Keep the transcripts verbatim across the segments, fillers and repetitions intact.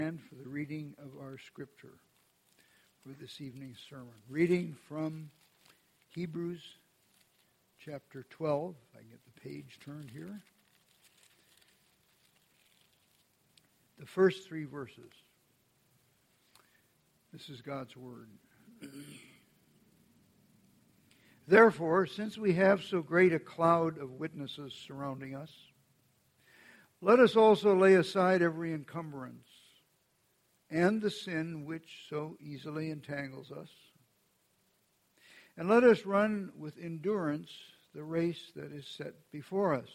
And for the reading of our scripture for this evening's sermon. Reading from Hebrews chapter twelve. If I can get the page turned here. The first three verses. This is God's word. Therefore, since we have so great a cloud of witnesses surrounding us, let us also lay aside every encumbrance and the sin which so easily entangles us. And let us run with endurance the race that is set before us,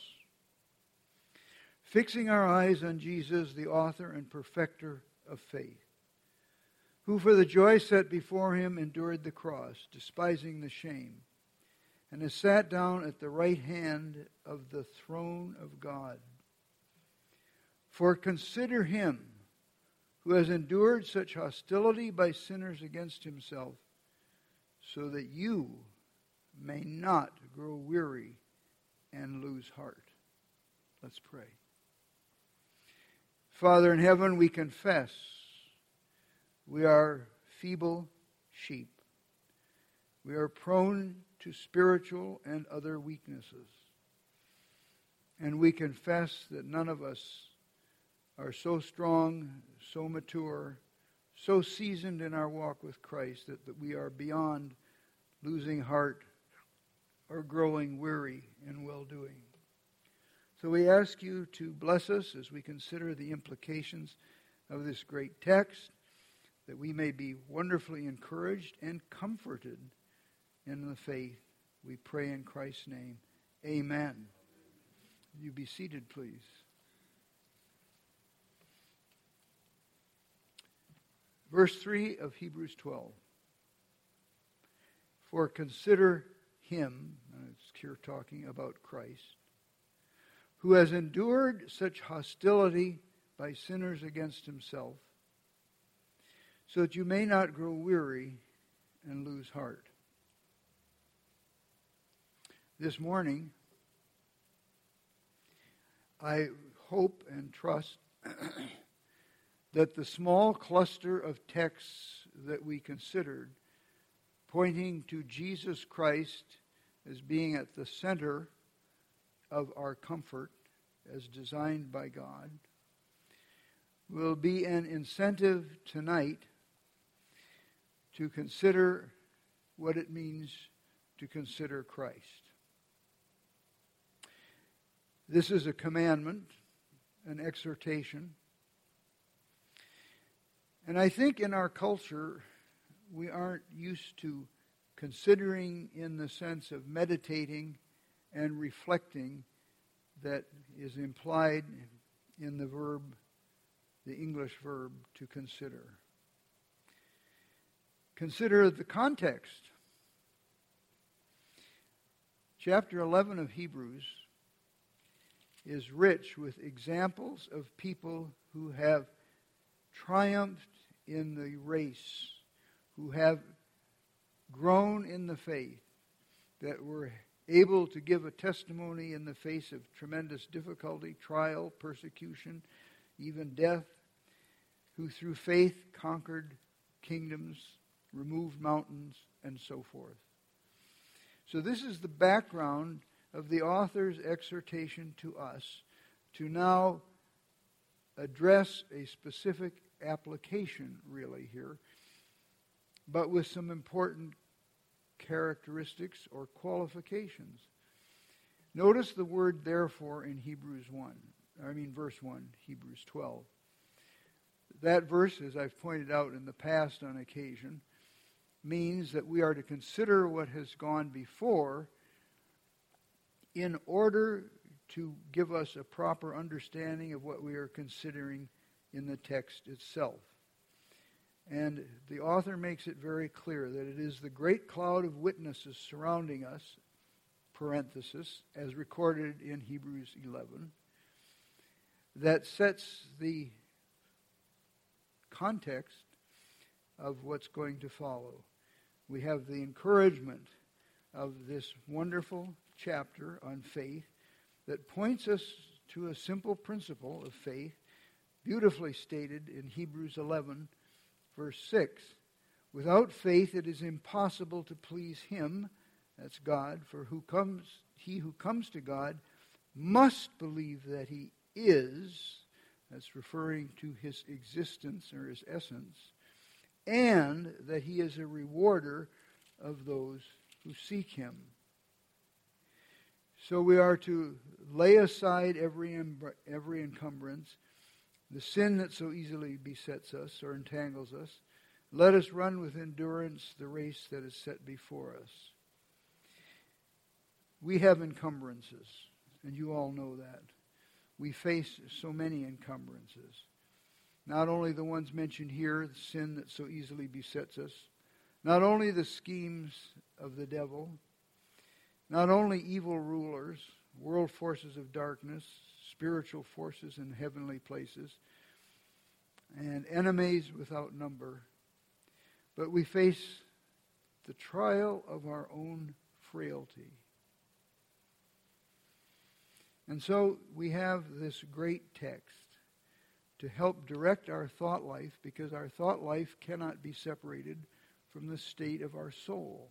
fixing our eyes on Jesus, the author and perfecter of faith, who for the joy set before him endured the cross, despising the shame, and has sat down at the right hand of the throne of God. For consider him who has endured such hostility by sinners against himself, so that you may not grow weary and lose heart. Let's pray. Father in heaven, we confess we are feeble sheep. We are prone to spiritual and other weaknesses. And we confess that none of us are so strong, so mature, so seasoned in our walk with Christ that, that we are beyond losing heart or growing weary in well-doing. So we ask you to bless us as we consider the implications of this great text, that we may be wonderfully encouraged and comforted in the faith. We pray in Christ's name. Amen. You be seated, please. Verse three of Hebrews twelve. For consider him, and it's here talking about Christ, who has endured such hostility by sinners against himself, so that you may not grow weary and lose heart. This morning, I hope and trust that the small cluster of texts that we considered, pointing to Jesus Christ as being at the center of our comfort as designed by God, will be an incentive tonight to consider what it means to consider Christ. This is a commandment, an exhortation. And I think in our culture, we aren't used to considering in the sense of meditating and reflecting that is implied in the verb, the English verb, to consider. Consider the context. Chapter eleven of Hebrews is rich with examples of people who have triumphed in the race, who have grown in the faith, that were able to give a testimony in the face of tremendous difficulty, trial, persecution, even death, who through faith conquered kingdoms, removed mountains, and so forth. So this is the background of the author's exhortation to us to now address a specific application, really, here, but with some important characteristics or qualifications. Notice the word therefore in Hebrews one, I mean verse one, Hebrews twelve. That verse, as I've pointed out in the past on occasion, means that we are to consider what has gone before in order to give us a proper understanding of what we are considering in the text itself. And the author makes it very clear that it is the great cloud of witnesses surrounding us, parenthesis, as recorded in Hebrews eleven, that sets the context of what's going to follow. We have the encouragement of this wonderful chapter on faith that points us to a simple principle of faith, beautifully stated in Hebrews eleven, verse six. Without faith it is impossible to please him, that's God, for who comes, he who comes to God must believe that he is, that's referring to his existence or his essence, and that he is a rewarder of those who seek him. So we are to lay aside every every encumbrance, the sin that so easily besets us or entangles us. Let us run with endurance the race that is set before us. We have encumbrances, and you all know that. We face so many encumbrances. Not only the ones mentioned here, the sin that so easily besets us, not only the schemes of the devil, not only evil rulers, world forces of darkness, spiritual forces in heavenly places, and enemies without number, but we face the trial of our own frailty. And so we have this great text to help direct our thought life, because our thought life cannot be separated from the state of our soul.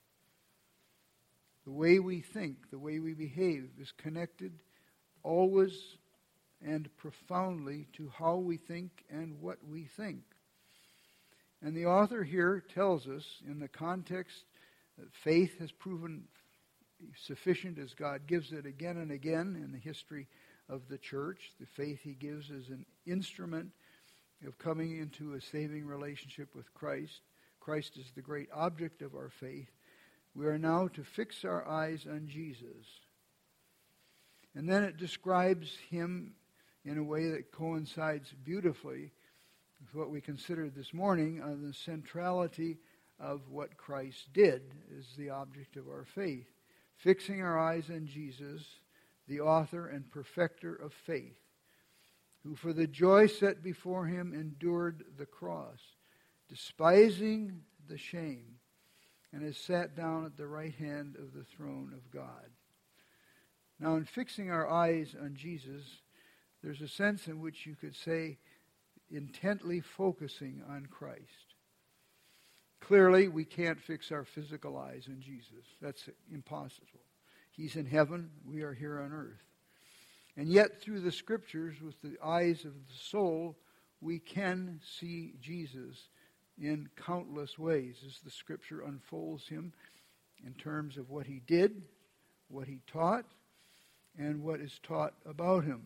The way we think, the way we behave is connected always and profoundly to how we think and what we think. And the author here tells us in the context that faith has proven sufficient as God gives it again and again in the history of the church. The faith he gives is an instrument of coming into a saving relationship with Christ. Christ is the great object of our faith. We are now to fix our eyes on Jesus. And then it describes him in a way that coincides beautifully with what we considered this morning on the centrality of what Christ did is the object of our faith. Fixing our eyes on Jesus, the author and perfecter of faith, who for the joy set before him endured the cross, despising the shame, and has sat down at the right hand of the throne of God. Now, in fixing our eyes on Jesus, there's a sense in which you could say intently focusing on Christ. Clearly, we can't fix our physical eyes on Jesus. That's impossible. He's in heaven. We are here on earth. And yet, through the Scriptures, with the eyes of the soul, we can see Jesus in countless ways as the Scripture unfolds him in terms of what he did, what he taught, and what is taught about him.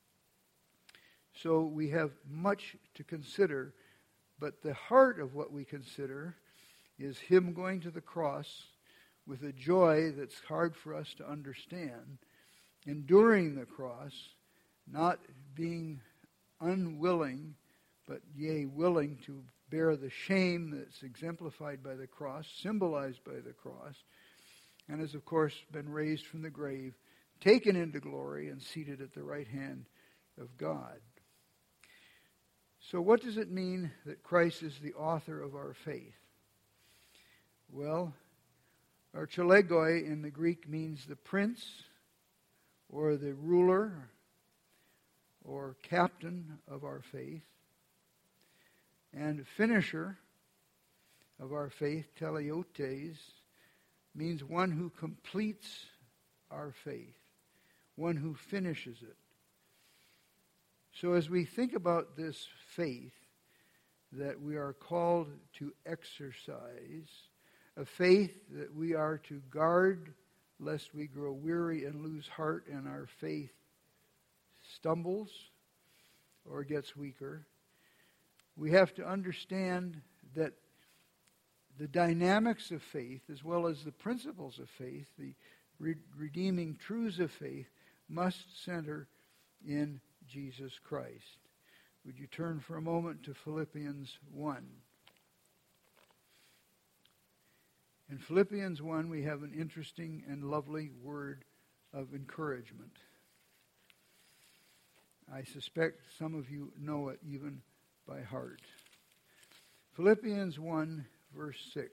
So we have much to consider, but the heart of what we consider is him going to the cross with a joy that's hard for us to understand, enduring the cross, not being unwilling, but yea, willing to bear the shame that's exemplified by the cross, symbolized by the cross, and has, of course, been raised from the grave, taken into glory, and seated at the right hand of God. So what does it mean that Christ is the author of our faith? Well, archelegoi in the Greek means the prince, or the ruler, or captain of our faith. And finisher of our faith, teleiotes, means one who completes our faith, one who finishes it. So as we think about this faith that we are called to exercise, a faith that we are to guard lest we grow weary and lose heart and our faith stumbles or gets weaker, we have to understand that the dynamics of faith, as well as the principles of faith, the re- redeeming truths of faith, must center in Jesus Christ. Would you turn for a moment to Philippians one? In Philippians one, we have an interesting and lovely word of encouragement. I suspect some of you know it even by heart. Philippians one, verse six.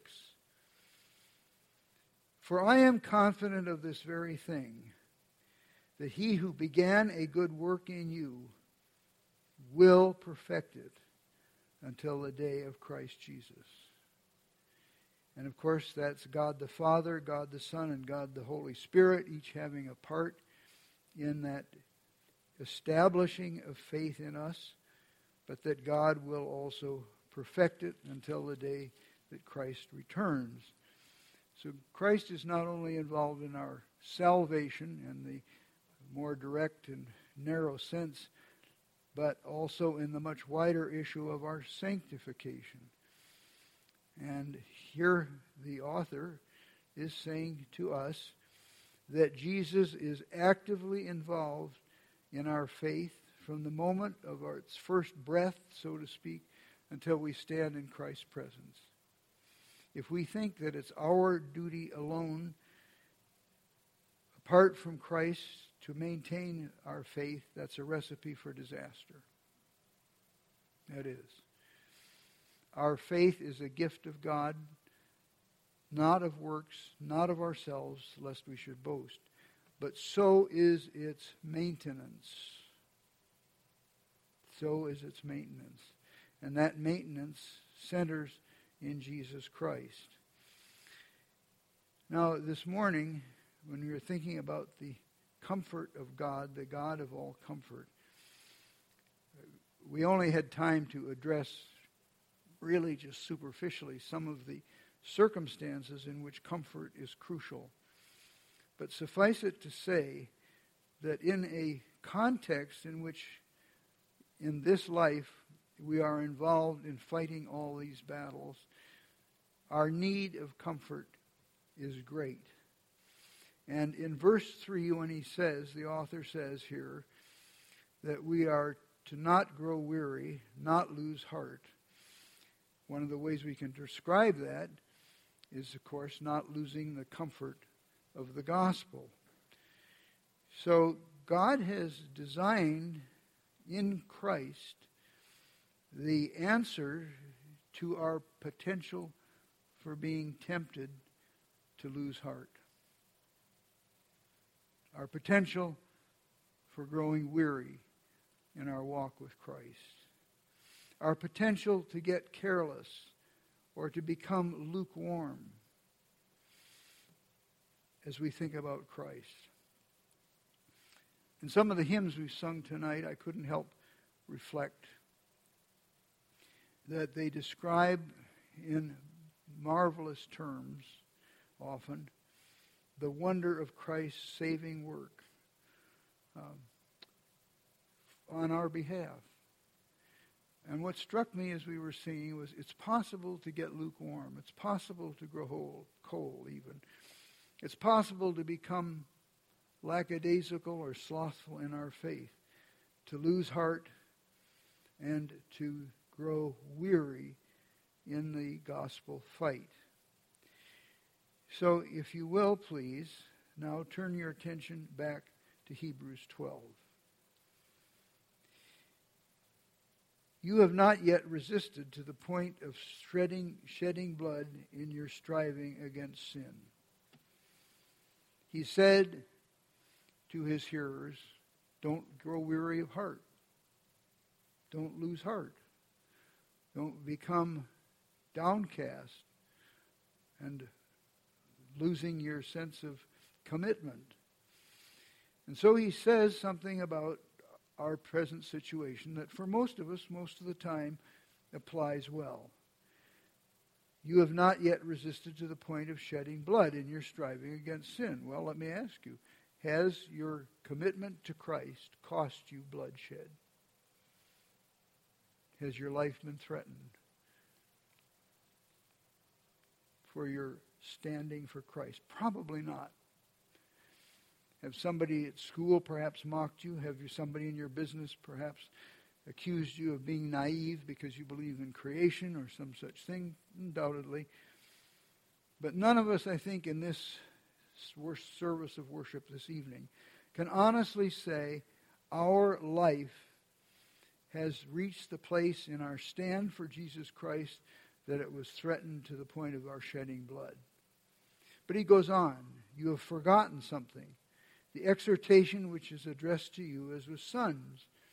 For I am confident of this very thing, that he who began a good work in you will perfect it until the day of Christ Jesus. And of course, that's God the Father, God the Son, and God the Holy Spirit, each having a part in that establishing of faith in us, but that God will also perfect it until the day that Christ returns. So Christ is not only involved in our salvation in the more direct and narrow sense, but also in the much wider issue of our sanctification. And here the author is saying to us that Jesus is actively involved in our faith from the moment of our, its first breath, so to speak, until we stand in Christ's presence. If we think that it's our duty alone, apart from Christ, to maintain our faith, that's a recipe for disaster. That is. Our faith is a gift of God, not of works, not of ourselves, lest we should boast. But so is its maintenance. So is its maintenance. And that maintenance centers in Jesus Christ. Now, this morning, when we were thinking about the comfort of God, the God of all comfort, we only had time to address really just superficially some of the circumstances in which comfort is crucial. But suffice it to say that in a context in which in this life we are involved in fighting all these battles, our need of comfort is great. And in verse three, when he says, the author says here, that we are to not grow weary, not lose heart. One of the ways we can describe that is, of course, not losing the comfort of the gospel. So God has designed in Christ the answer to our potential for being tempted to lose heart. Our potential for growing weary in our walk with Christ. Our potential to get careless or to become lukewarm as we think about Christ. In some of the hymns we've sung tonight, I couldn't help reflect that they describe in marvelous terms, often, the wonder of Christ's saving work um, on our behalf. And what struck me as we were singing was it's possible to get lukewarm. It's possible to grow whole, cold even. It's possible to become lackadaisical or slothful in our faith, to lose heart and to grow weary in the gospel fight. So if you will, please, now turn your attention back to Hebrews twelve. You have not yet resisted to the point of shedding, shedding blood in your striving against sin. He said to his hearers, don't grow weary of heart. Don't lose heart. Don't become downcast and losing your sense of commitment. And so he says something about our present situation that for most of us, most of the time, applies well. You have not yet resisted to the point of shedding blood in your striving against sin. Well, let me ask you, has your commitment to Christ cost you bloodshed? Has your life been threatened for your standing for Christ? Probably not. Have somebody at school perhaps mocked you? Have you somebody in your business perhaps accused you of being naive because you believe in creation or some such thing? Undoubtedly. But none of us, I think, in this service of worship this evening can honestly say our life has reached the place in our stand for Jesus Christ that it was threatened to the point of our shedding blood. But he goes on, you have forgotten something. The exhortation which is addressed to you as with sons.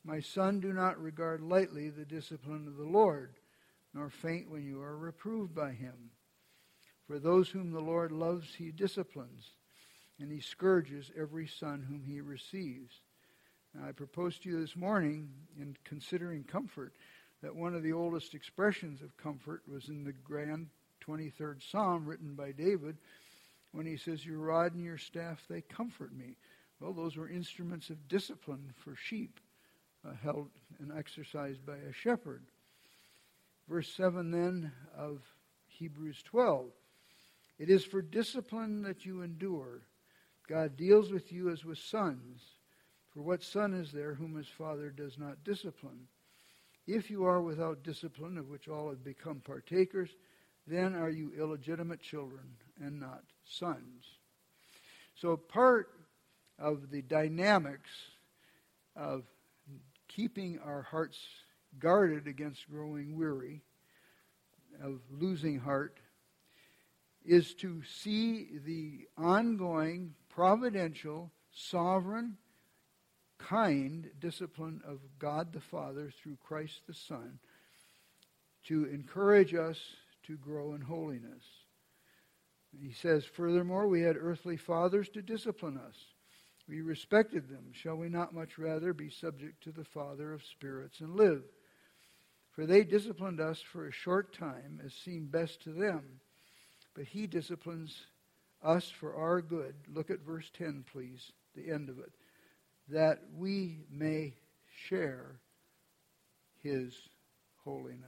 My son, do not regard lightly the discipline of the Lord, nor faint when you are reproved by him. For those whom the Lord loves, he disciplines, and he scourges every son whom he receives. Now, I propose to you this morning, in considering comfort, that one of the oldest expressions of comfort was in the grand twenty-third Psalm written by David, when he says, your rod and your staff, they comfort me. Well, those were instruments of discipline for sheep, uh, held and exercised by a shepherd. Verse seven then of Hebrews twelve. It is for discipline that you endure. God deals with you as with sons. For what son is there whom his father does not discipline? If you are without discipline, of which all have become partakers, then are you illegitimate children and not sons. So part of the dynamics of keeping our hearts guarded against growing weary, of losing heart, is to see the ongoing, providential, sovereign, kind discipline of God the Father through Christ the Son to encourage us to grow in holiness. He says, furthermore, we had earthly fathers to discipline us. We respected them. Shall we not much rather be subject to the Father of spirits and live? For they disciplined us for a short time, as seemed best to them. But he disciplines us for our good. Look at verse ten, please, the end of it. That we may share his holiness.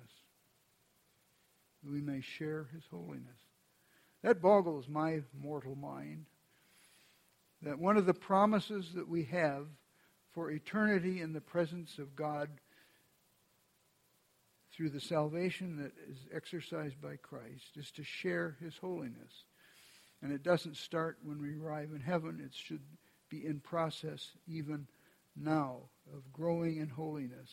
We may share his holiness. That boggles my mortal mind. That one of the promises that we have for eternity in the presence of God through the salvation that is exercised by Christ is to share his holiness. And it doesn't start when we arrive in heaven. It should be in process even now of growing in holiness.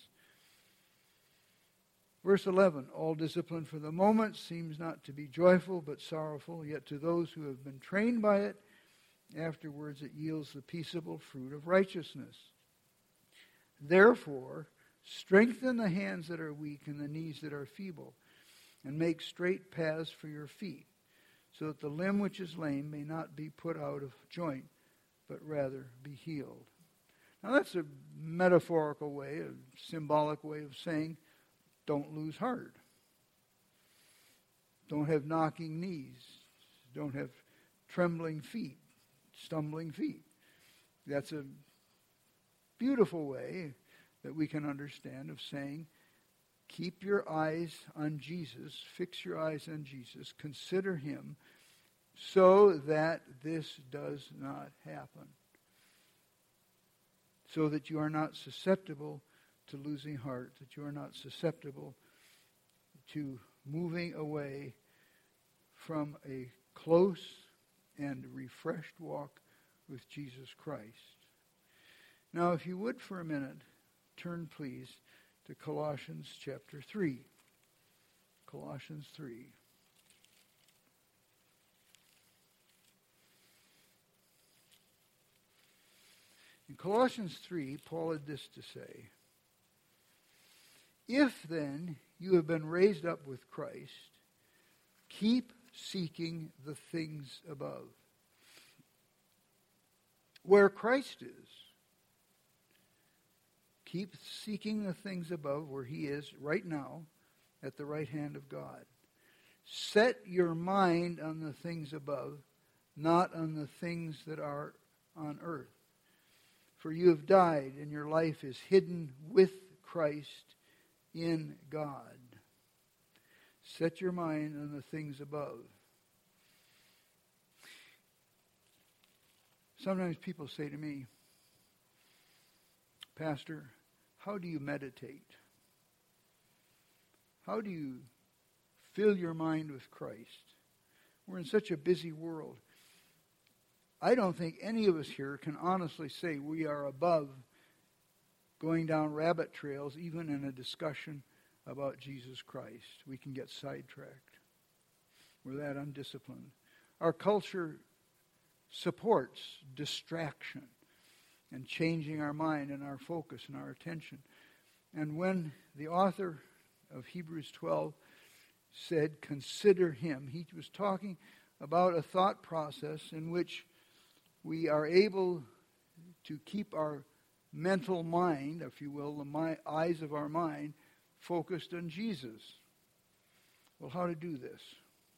Verse eleven, all discipline for the moment seems not to be joyful but sorrowful, yet to those who have been trained by it, afterwards it yields the peaceable fruit of righteousness. Therefore, strengthen the hands that are weak and the knees that are feeble, and make straight paths for your feet, so that the limb which is lame may not be put out of joint, but rather be healed. Now that's a metaphorical way, a symbolic way of saying, don't lose heart. Don't have knocking knees. Don't have trembling feet, stumbling feet. That's a beautiful way that we can understand of saying, keep your eyes on Jesus, fix your eyes on Jesus, consider him, so that this does not happen. So that you are not susceptible to losing heart, that you are not susceptible to moving away from a close and refreshed walk with Jesus Christ. Now, if you would for a minute, turn please to Colossians chapter three. Colossians three. In Colossians three, Paul had this to say. If then you have been raised up with Christ, keep seeking the things above, where Christ is. Keep seeking the things above where he is right now at the right hand of God. Set your mind on the things above, not on the things that are on earth. For you have died, and your life is hidden with Christ in God. Set your mind on the things above. Sometimes people say to me, Pastor, how do you meditate? How do you fill your mind with Christ? We're in such a busy world. I don't think any of us here can honestly say we are above going down rabbit trails, even in a discussion about Jesus Christ. We can get sidetracked. We're that undisciplined. Our culture supports distraction and changing our mind and our focus and our attention. And when the author of Hebrews twelve said, consider him, he was talking about a thought process in which we are able to keep our mental mind, if you will, the mi- eyes of our mind, focused on Jesus. Well, how to do this?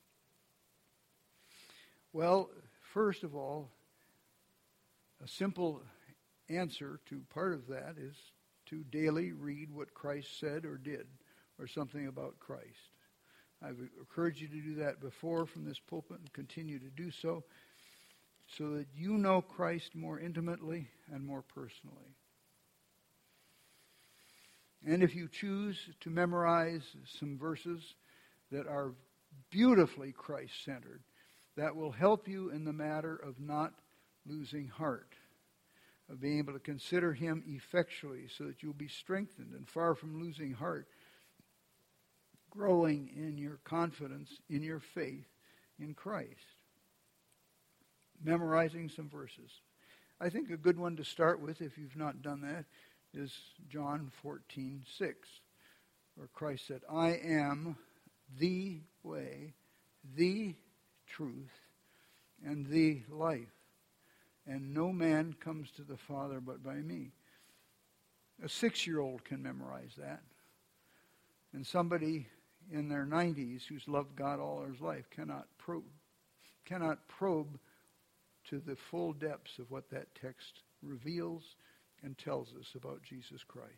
Well, first of all, a simple answer to part of that is to daily read what Christ said or did, or something about Christ. I've encouraged you to do that before from this pulpit and continue to do so, so that you know Christ more intimately and more personally. And if you choose to memorize some verses that are beautifully Christ-centered, that will help you in the matter of not losing heart, of being able to consider him effectually so that you'll be strengthened and far from losing heart, growing in your confidence, in your faith in Christ. Memorizing some verses. I think a good one to start with, if you've not done that, is John fourteen six, where Christ said, I am the way, the truth, and the life, and no man comes to the Father but by me. A six-year-old can memorize that. And somebody in their nineties who's loved God all his life cannot probe, cannot probe to the full depths of what that text reveals and tells us about Jesus Christ.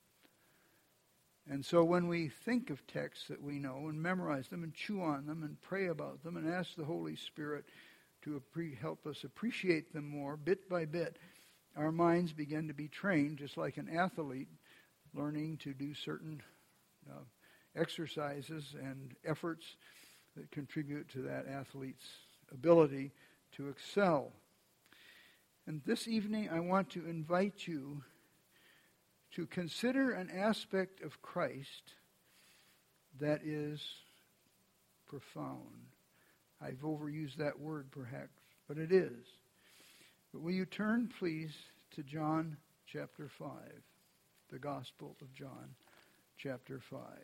And so when we think of texts that we know and memorize them and chew on them and pray about them and ask the Holy Spirit to help us appreciate them more, bit by bit, our minds begin to be trained just like an athlete learning to do certain uh, exercises and efforts that contribute to that athlete's ability to excel. And this evening I want to invite you to consider an aspect of Christ that is profound. I've overused that word perhaps, but it is. But will you turn, please, to John chapter five, the Gospel of John chapter five.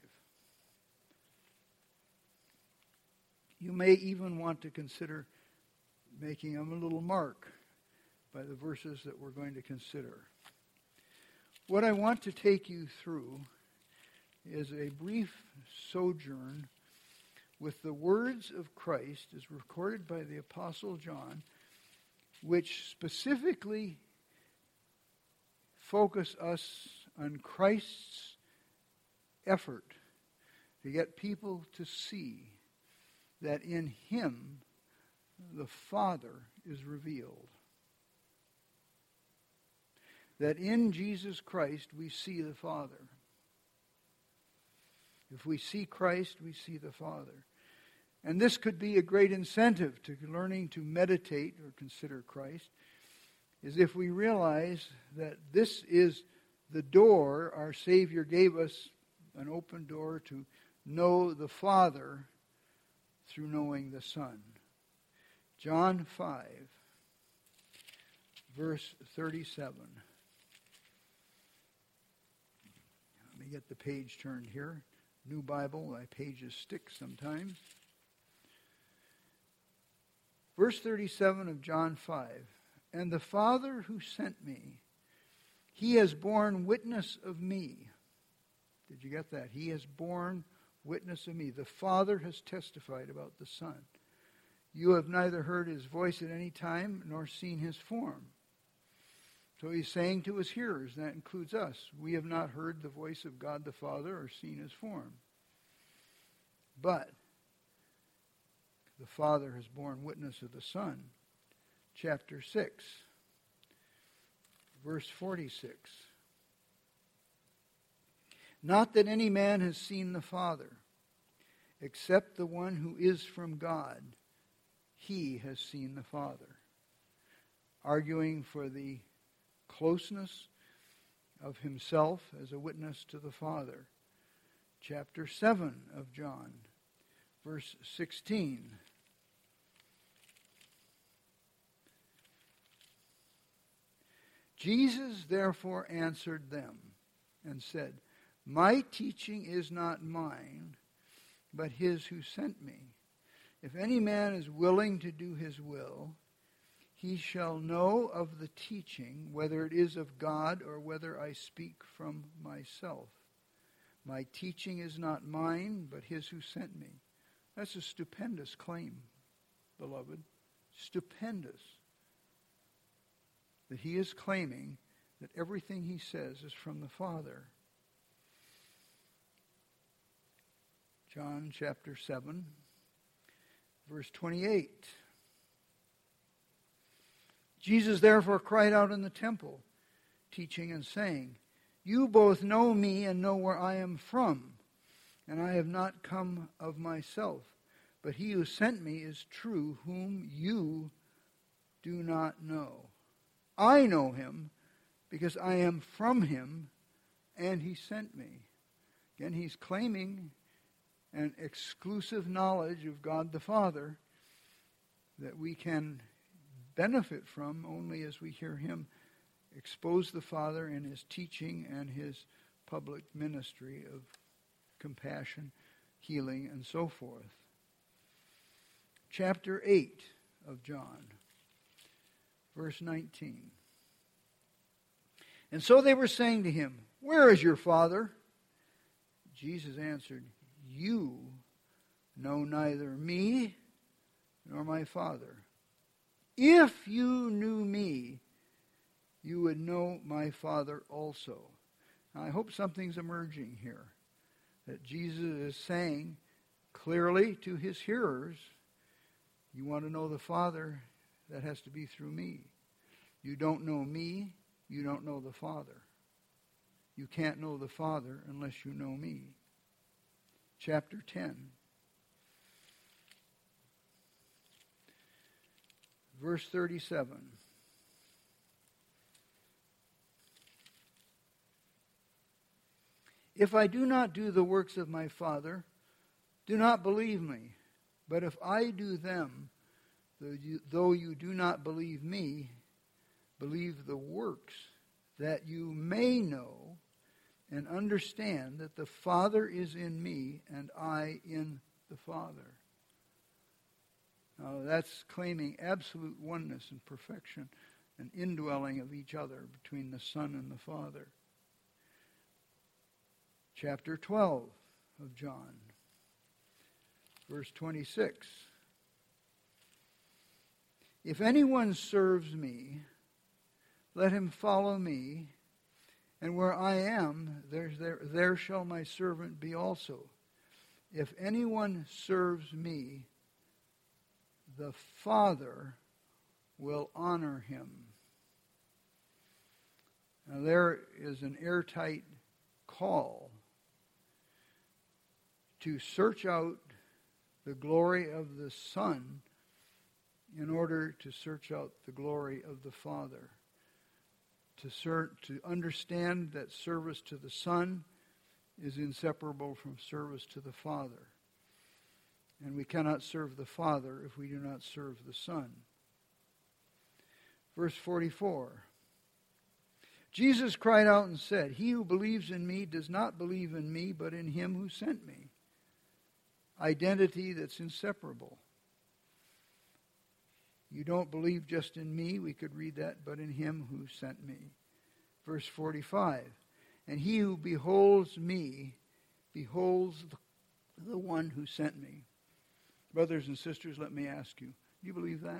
You may even want to consider making them a little mark by the verses that we're going to consider. What I want to take you through is a brief sojourn with the words of Christ as recorded by the Apostle John, which specifically focus us on Christ's effort to get people to see that in him the Father is revealed. That in Jesus Christ we see the Father. If we see Christ, we see the Father. And this could be a great incentive to learning to meditate or consider Christ, is if we realize that this is the door our Savior gave us, an open door to know the Father through knowing the Son. John five, verse thirty-seven. Let me get the page turned here. New Bible, my pages stick sometimes. Verse thirty-seven of John five. And the Father who sent me, he has borne witness of me. Did you get that? He has borne witness of me. The Father has testified about the Son. You have neither heard his voice at any time nor seen his form. So he's saying to his hearers, and that includes us, we have not heard the voice of God the Father or seen his form. But the Father has borne witness of the Son. Chapter six, verse forty-six. Not that any man has seen the Father, except the one who is from God. He has seen the Father. Arguing for the closeness of himself as a witness to the Father. Chapter seven of John, verse sixteen. Jesus therefore answered them and said, My teaching is not mine, but his who sent me. If any man is willing to do his will, he shall know of the teaching, whether it is of God or whether I speak from myself. My teaching is not mine, but his who sent me. That's a stupendous claim, beloved. Stupendous. That he is claiming that everything he says is from the Father. John chapter seven, verse twenty-eight. Jesus therefore cried out in the temple, teaching and saying, You both know me and know where I am from, and I have not come of myself, but he who sent me is true, whom you do not know. I know him, because I am from him, and he sent me. Again, he's claiming an exclusive knowledge of God the Father that we can benefit from only as we hear him expose the Father in his teaching and his public ministry of compassion, healing, and so forth. Chapter eight of John, verse nineteen. And so they were saying to him, Where is your Father? Jesus answered, You know neither me nor my Father. If you knew me, you would know my Father also. Now, I hope something's emerging here. That Jesus is saying clearly to his hearers, you want to know the Father, that has to be through me. You don't know me, you don't know the Father. You can't know the Father unless you know me. Chapter ten. Verse thirty-seven. If I do not do the works of my Father, do not believe me. But if I do them, though you, though you do not believe me, believe the works, that you may know and understand that the Father is in me and I in the Father. Now that's claiming absolute oneness and perfection and indwelling of each other between the Son and the Father. Chapter twelve of John, verse twenty-six. If anyone serves me, let him follow me, and where I am, there, there, there shall my servant be also. If anyone serves me, the Father will honor him. Now there is an airtight call to search out the glory of the Son in order to search out the glory of the Father. To, ser- to understand that service to the Son is inseparable from service to the Father. And we cannot serve the Father if we do not serve the Son. Verse forty-four. Jesus cried out and said, He who believes in me does not believe in me, but in him who sent me. Identity that's inseparable. You don't believe just in me, we could read that, but in him who sent me. Verse forty-five. And he who beholds me, beholds the, the one who sent me. Brothers and sisters, let me ask you, do you believe that?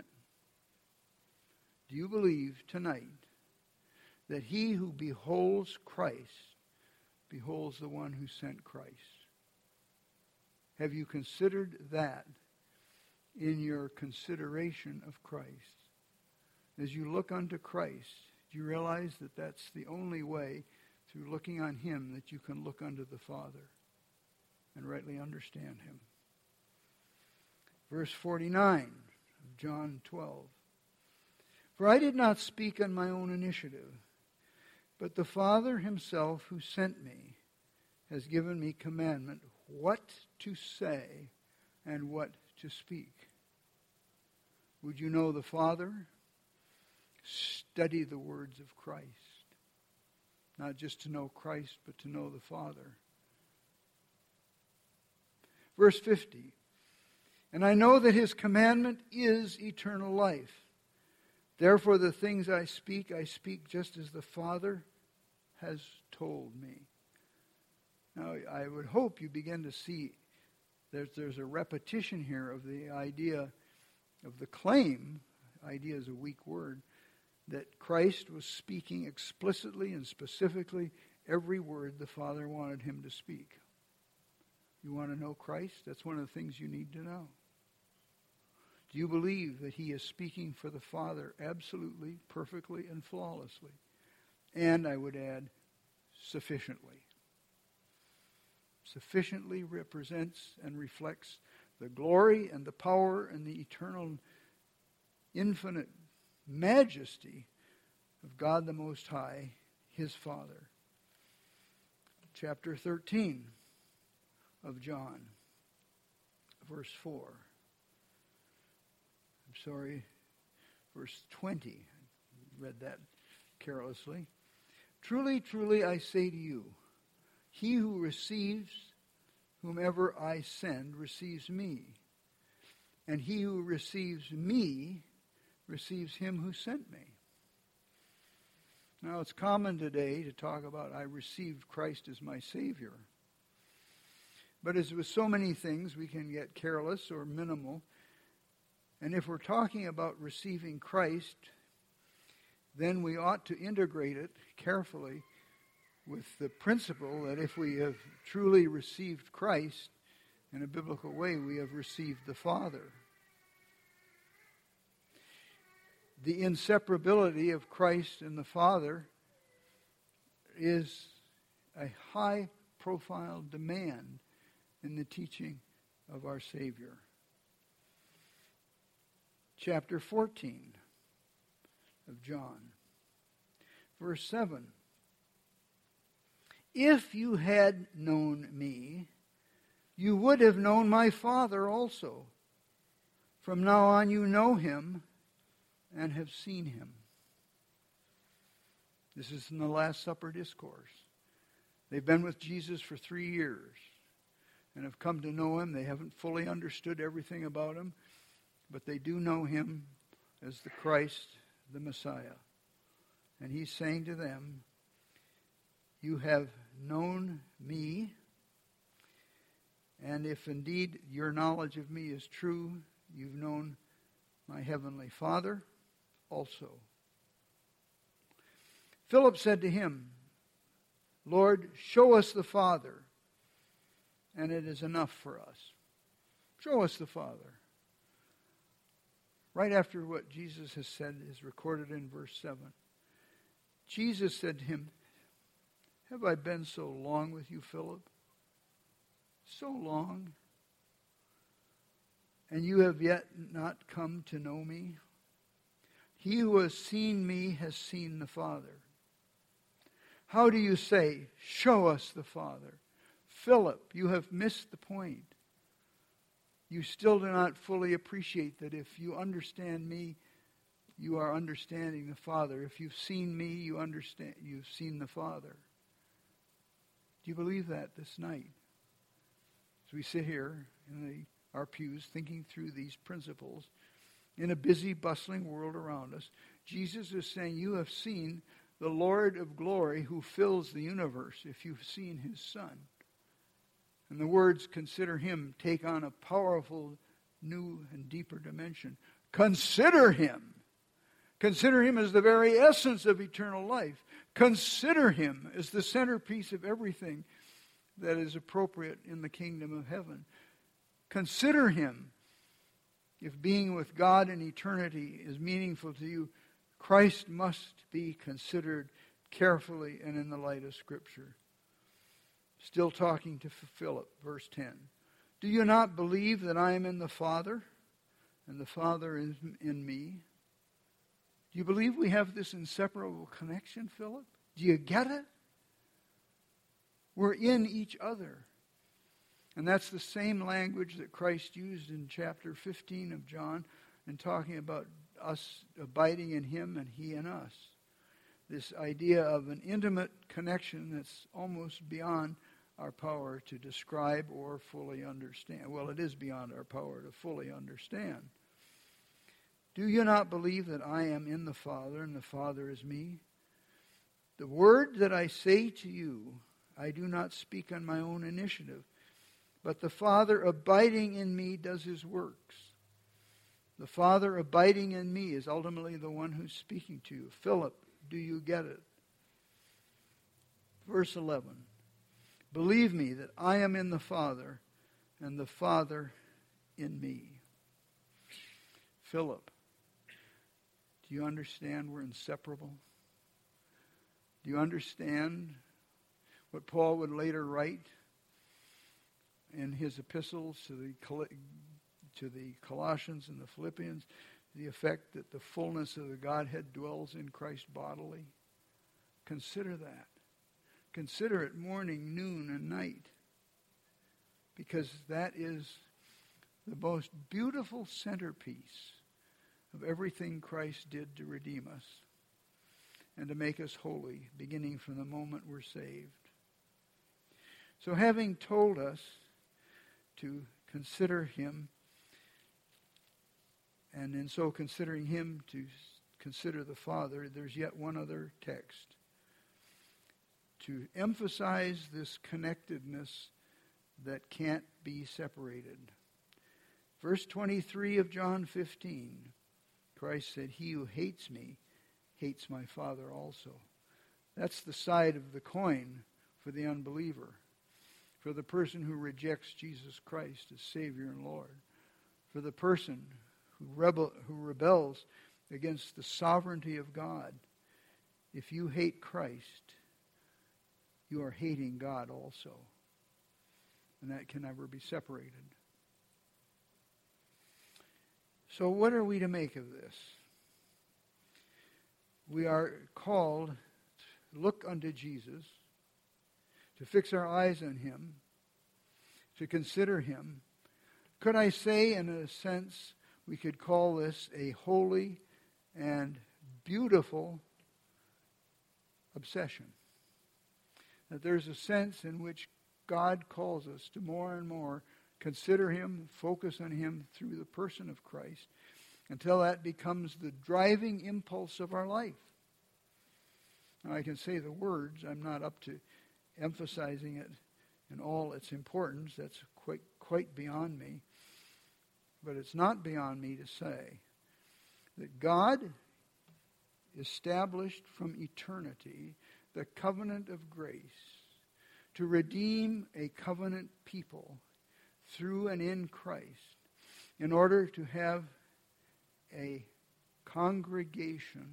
Do you believe tonight that he who beholds Christ beholds the one who sent Christ? Have you considered that in your consideration of Christ? As you look unto Christ, do you realize that that's the only way, through looking on him, that you can look unto the Father and rightly understand him? Verse forty-nine of John twelve. For I did not speak on my own initiative, but the Father himself who sent me has given me commandment what to say and what to speak. Would you know the Father? Study the words of Christ. Not just to know Christ, but to know the Father. Verse fifty. And I know that his commandment is eternal life. Therefore the things I speak, I speak just as the Father has told me. Now, I would hope you begin to see there's, there's a repetition here of the idea of the claim, idea is a weak word, that Christ was speaking explicitly and specifically every word the Father wanted him to speak. You want to know Christ? That's one of the things you need to know. Do you believe that he is speaking for the Father absolutely, perfectly, and flawlessly? And I would add, sufficiently. Sufficiently represents and reflects the glory and the power and the eternal, infinite majesty of God the Most High, his Father. Chapter thirteen of John, verse four. I'm sorry, verse twenty. I read that carelessly. Truly, truly, I say to you, he who receives whomever I send receives me, and he who receives me receives him who sent me. Now, it's common today to talk about, I received Christ as my Savior. But as with so many things, we can get careless or minimal. And if we're talking about receiving Christ, then we ought to integrate it carefully with the principle that if we have truly received Christ in a biblical way, we have received the Father. The inseparability of Christ and the Father is a high-profile demand in the teaching of our Savior. Chapter fourteen of John, verse seven. If you had known me, you would have known my Father also. From now on you know him and have seen him. This is in the Last Supper discourse. They've been with Jesus for three years and have come to know him. They haven't fully understood everything about him, but they do know him as the Christ, the Messiah. And he's saying to them, you have known me, and if indeed your knowledge of me is true, you've known my heavenly Father also. Philip said to him, Lord, show us the Father, and it is enough for us. Show us the Father. Right after what Jesus has said is recorded in verse seven. Jesus said to him, have I been so long with you, Philip? So long? And you have yet not come to know me? He who has seen me has seen the Father. How do you say, show us the Father? Philip, you have missed the point. You still do not fully appreciate that if you understand me, you are understanding the Father. If you've seen me, you understand, you've seen the Father. Do you believe that this night? As we sit here in the, our pews thinking through these principles, in a busy, bustling world around us, Jesus is saying, you have seen the Lord of glory who fills the universe if you've seen his Son. And the words, consider him, take on a powerful, new and deeper dimension. Consider him. Consider him as the very essence of eternal life. Consider him as the centerpiece of everything that is appropriate in the kingdom of heaven. Consider him. If being with God in eternity is meaningful to you, Christ must be considered carefully and in the light of Scripture. Still talking to Philip, verse ten. Do you not believe that I am in the Father, and the Father is in me? Do you believe we have this inseparable connection, Philip? Do you get it? We're in each other. And that's the same language that Christ used in chapter fifteen of John in talking about us abiding in him and he in us. this idea of an intimate connection that's almost beyond our power to describe or fully understand. Well, it is beyond our power to fully understand. Do you not believe that I am in the Father and the Father is me? The word that I say to you, I do not speak on my own initiative, but the Father abiding in me does his works. The Father abiding in me is ultimately the one who's speaking to you. Philip, do you get it? Verse eleven. Believe me that I am in the Father and the Father in me. Philip, do you understand we're inseparable? Do you understand what Paul would later write in his epistles to the to the Colossians and the Philippians, the effect that the fullness of the Godhead dwells in Christ bodily? Consider that. Consider it morning, noon, and night, because that is the most beautiful centerpiece of everything Christ did to redeem us and to make us holy, beginning from the moment we're saved. So having told us to consider him, and in so considering him to consider the Father, there's yet one other text to emphasize this connectedness that can't be separated. Verse twenty-three of John fifteen, Christ said, he who hates me hates my Father also. That's the side of the coin for the unbeliever, for the person who rejects Jesus Christ as Savior and Lord, for the person who rebel, who rebels against the sovereignty of God. If you hate Christ, you are hating God also. And that can never be separated. So what are we to make of this? We are called to look unto Jesus, to fix our eyes on him, to consider him. Could I say, in a sense, we could call this a holy and beautiful obsession? That there's a sense in which God calls us to more and more consider him, focus on him through the person of Christ, until that becomes the driving impulse of our life. Now, I can say the words. I'm not up to emphasizing it in all its importance. That's quite, quite beyond me. But it's not beyond me to say that God established from eternity the covenant of grace to redeem a covenant people through and in Christ in order to have a congregation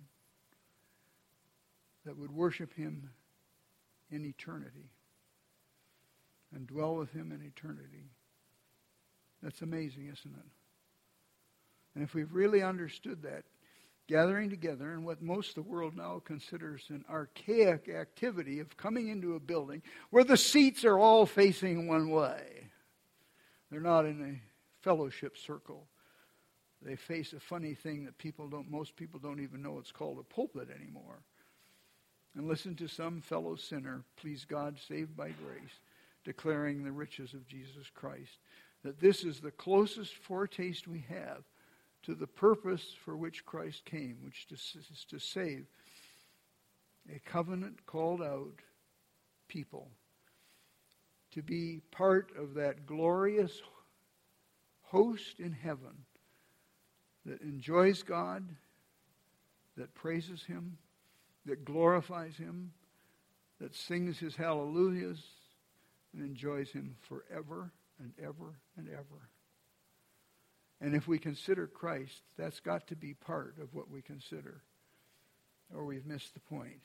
that would worship him in eternity and dwell with him in eternity. That's amazing, isn't it? And if we've really understood that, gathering together in what most of the world now considers an archaic activity of coming into a building where the seats are all facing one way. They're not in a fellowship circle. They face a funny thing that people don't, most people don't even know it's called a pulpit anymore. And listen to some fellow sinner, please God, saved by grace, declaring the riches of Jesus Christ. That this is the closest foretaste we have to the purpose for which Christ came, which is to save a covenant called out people, to be part of that glorious host in heaven that enjoys God, that praises him, that glorifies him, that sings his hallelujahs, and enjoys him forever and ever and ever. And if we consider Christ, that's got to be part of what we consider, or we've missed the point.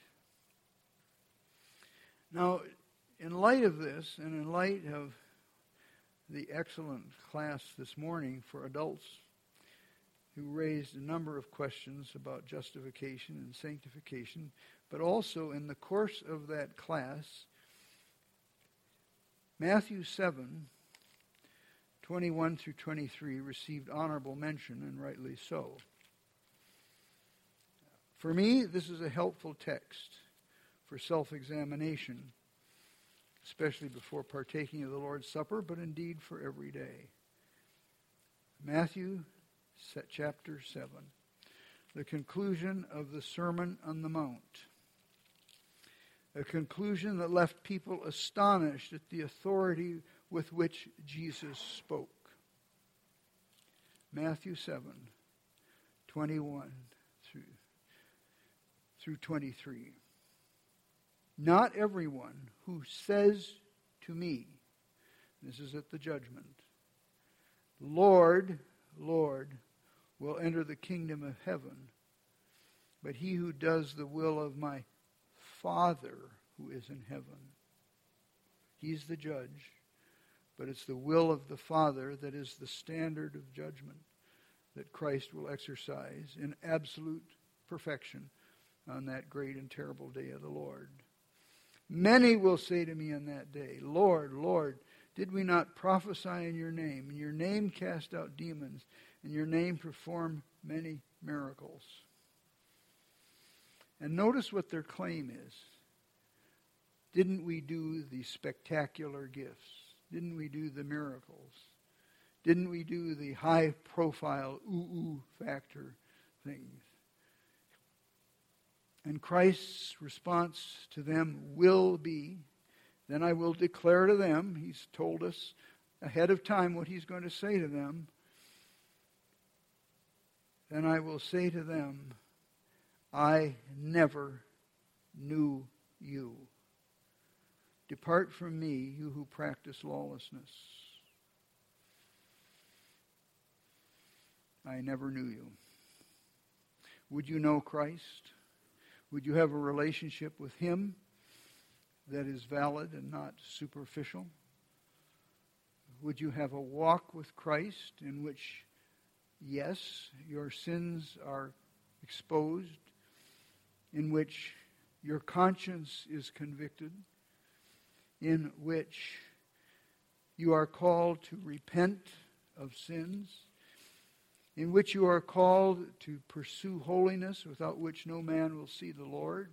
Now, in light of this, and in light of the excellent class this morning for adults who raised a number of questions about justification and sanctification, but also in the course of that class, Matthew seven, twenty-one through twenty-three received honorable mention, and rightly so. For me, this is a helpful text for self-examination, especially before partaking of the Lord's Supper, but indeed for every day. Matthew chapter seven, the conclusion of the Sermon on the Mount. A conclusion that left people astonished at the authority with which Jesus spoke. Matthew seven, twenty-one through, through twenty-three. Not everyone who says to me, this is at the judgment, Lord, Lord, will enter the kingdom of heaven, but he who does the will of my Father who is in heaven. He's the judge, but it's the will of the Father that is the standard of judgment that Christ will exercise in absolute perfection on that great and terrible day of the Lord. Many will say to me on that day, Lord, Lord, did we not prophesy in your name, in your name cast out demons, in your name perform many miracles? And notice what their claim is. Didn't we do the spectacular gifts? Didn't we do the miracles? Didn't we do the high-profile ooh-ooh factor things? And Christ's response to them will be, then I will declare to them, he's told us ahead of time what he's going to say to them, then I will say to them, I never knew you. Depart from me, you who practice lawlessness. I never knew you. Would you know Christ? Would you have a relationship with him that is valid and not superficial? Would you have a walk with Christ in which, yes, your sins are exposed, in which your conscience is convicted, in which you are called to repent of sins, in which you are called to pursue holiness without which no man will see the Lord?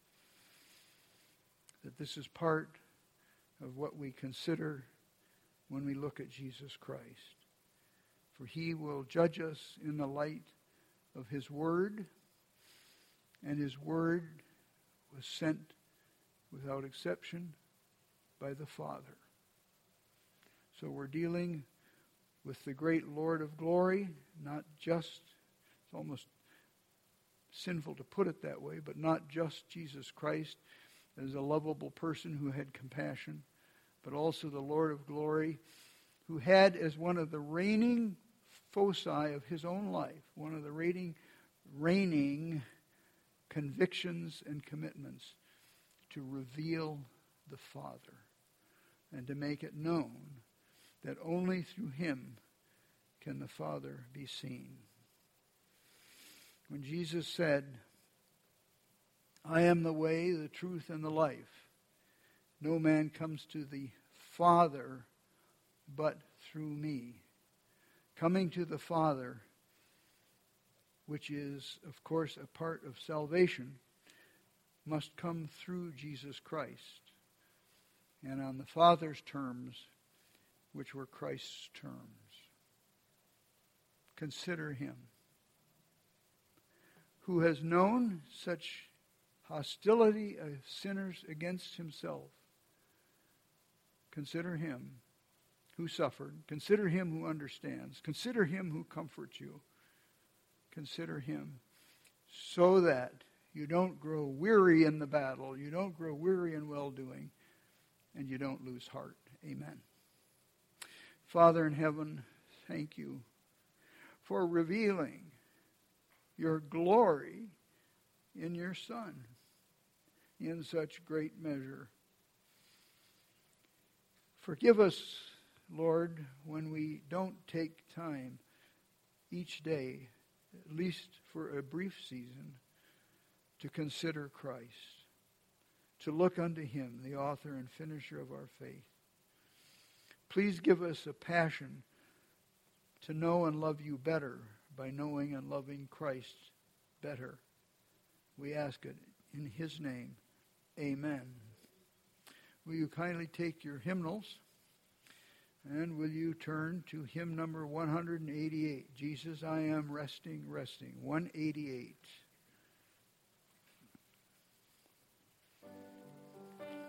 That this is part of what we consider when we look at Jesus Christ. For he will judge us in the light of his word, and his word was sent without exception by the Father. So we're dealing with the great Lord of glory, not just, it's almost sinful to put it that way, but not just Jesus Christ as a lovable person who had compassion, but also the Lord of glory who had as one of the reigning foci of his own life, one of the reigning, reigning convictions and commitments to reveal the Father and to make it known that only through him can the Father be seen. When Jesus said, I am the way, the truth, and the life, no man comes to the Father but through me. Coming to the Father, which is, of course, a part of salvation, must come through Jesus Christ, and on the Father's terms, which were Christ's terms. Consider him, who has known such hostility of sinners against himself. Consider him who suffered. Consider him who understands. Consider him who comforts you. Consider him so that you don't grow weary in the battle, you don't grow weary in well-doing, and you don't lose heart. Amen. Father in heaven, thank you for revealing your glory in your Son in such great measure. Forgive us, Lord, when we don't take time each day, at least for a brief season, to consider Christ, to look unto him, the author and finisher of our faith. Please give us a passion to know and love you better by knowing and loving Christ better We ask it in his name. Amen. Will you kindly take your hymnals and will you turn to hymn number one eighty-eight, Jesus, I Am Resting, Resting, one eighty-eight.